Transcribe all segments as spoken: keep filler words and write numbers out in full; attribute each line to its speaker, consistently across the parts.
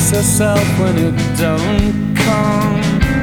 Speaker 1: relieves herself when it don't come.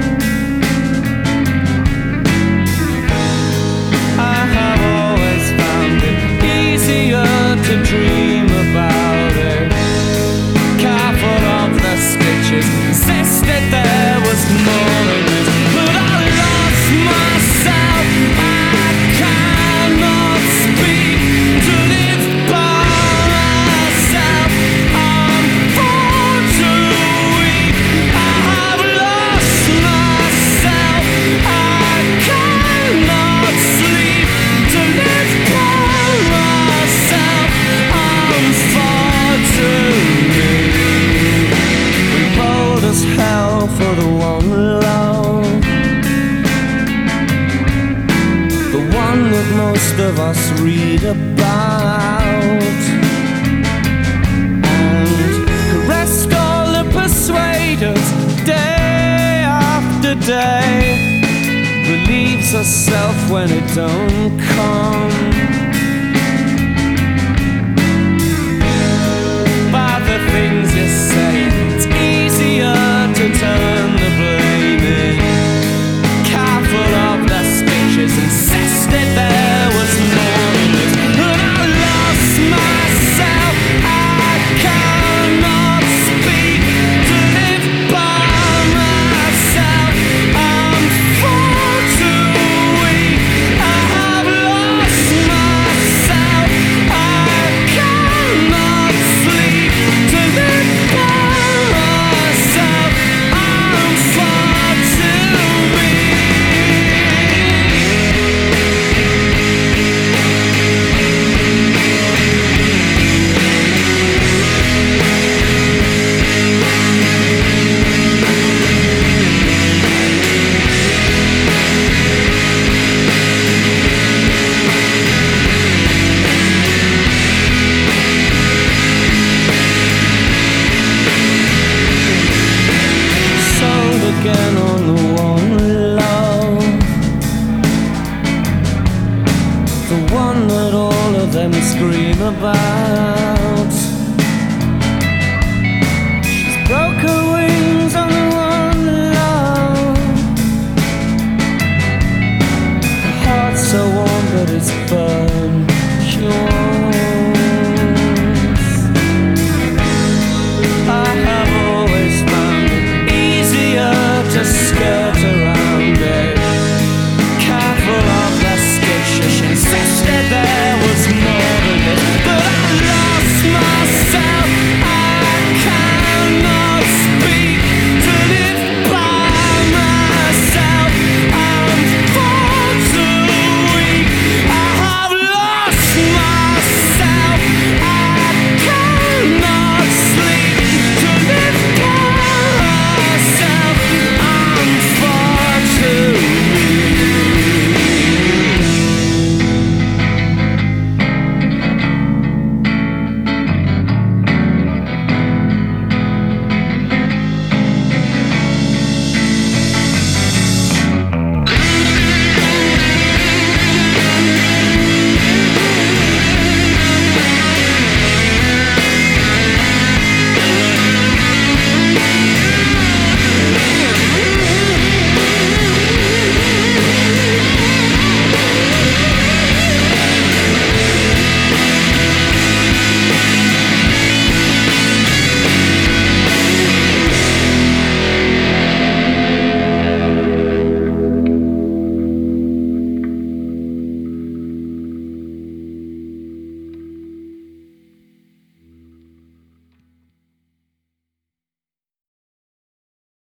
Speaker 1: I have always found it easier to dream about it. Careful of the stitches, insisted there was more in it. But I lost myself, I cannot speak to live by myself. I'm far too weak. I have lost myself, I cannot sleep to live by myself. I'm far too weak. We bold as hell for the one we love, the one that most of us read about, and caressed all the persuaders day after day. Relieves herself when it don't come.